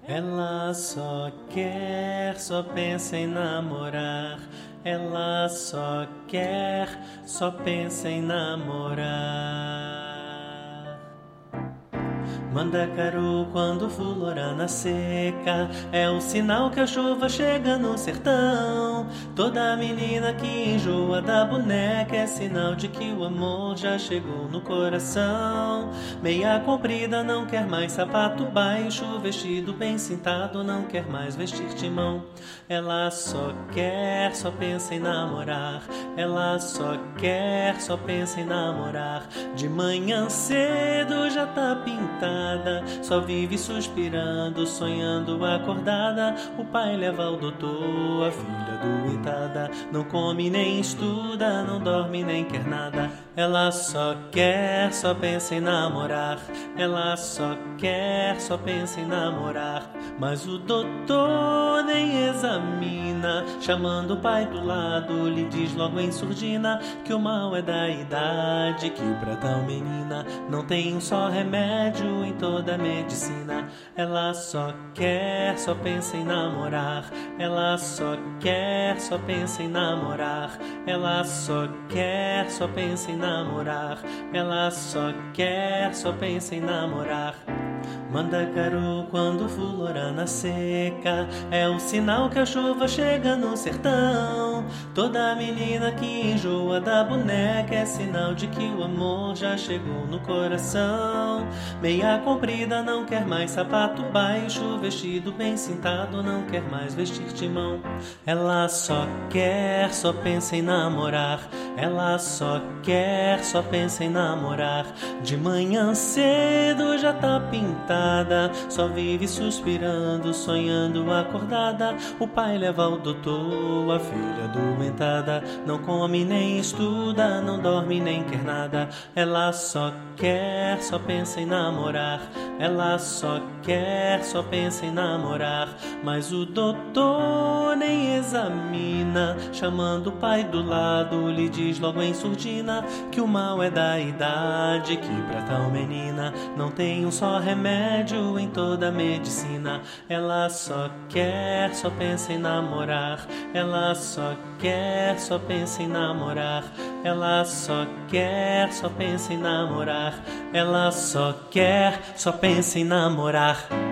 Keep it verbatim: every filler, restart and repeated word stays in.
Ela só quer, só pensa em namorar. Ela só quer, só pensa em namorar. Mandacaru quando fulora na seca, é o sinal que a chuva chega no sertão. Toda menina que enjoa da boneca é sinal de que o amor já chegou no coração. Meia comprida não quer mais sapato baixo, vestido bem cintado não quer mais vestir timão. Ela só quer, só pensa em namorar. Ela só quer, só pensa em namorar. De manhã cedo já tá pintada, só vive suspirando, sonhando acordada. O pai leva ao doutor, a filha doentada, não come nem estuda, não dorme nem quer nada. Ela só quer, só pensa em namorar. Ela só quer, só pensa em namorar. Mas o doutor nem examina, chamando o pai do lado, lhe diz logo em surdina que o mal é da idade, que pra tal menina não tem um só remédio em toda a medicina. Ela só quer, só pensa em namorar. Ela só quer, só pensa em namorar. Ela só quer, só pensa em namorar. Ela só quer, só pensa em namorar. Mandacaru quando fulora na seca, é o sinal que a chuva chega no sertão. Toda menina que enjoa da boneca é sinal de que o amor já chegou no coração. Meia comprida não quer mais sapato baixo, vestido bem cintado não quer mais vestir timão. Ela só quer, só pensa em namorar. Ela só quer, só pensa em namorar. De manhã cedo já tá pintada, só vive suspirando, sonhando acordada. O pai leva ao doutor, a filha doentada, não come nem estuda, não dorme nem quer nada. Ela só quer, só pensa em namorar. Ela só quer, só pensa em namorar. Mas o doutor nem examina, chamando o pai do lado, lhe diz logo em surdina que o mal é da idade, que pra tal menina não tem um só remédio em toda a medicina. Ela só quer, só pensa em namorar. Ela só quer, só pensa em namorar. Ela só quer, só pensa em namorar. Ela só quer, só pensa em namorar.